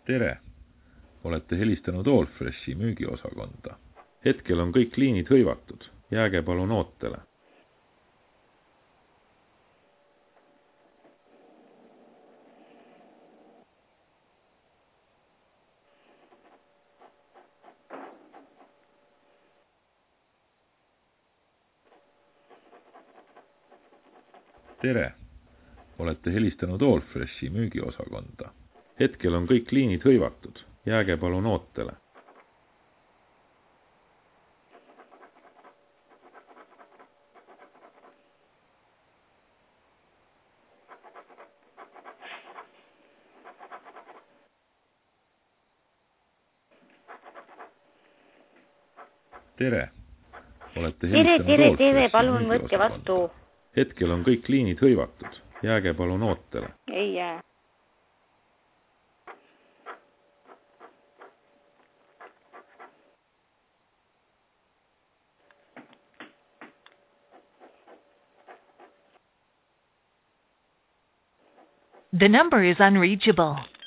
tere! Olete helistanud Allfreshi müügiosakonda. Hetkel on kõik liinid hõivatud. Jääge palun ootele. Tere! Olete helistanud Allfreshi müügiosakonda. Hetkel on kõik liinid hõivatud. Jääge palun ootele. Tere! Olete helistanud tere, Allfreshi palun võtke vastu. müügiosakonda. Hetkel on kõik liinid hõivatud. Jääge palun ootele. Ei jää. The number is unreachable.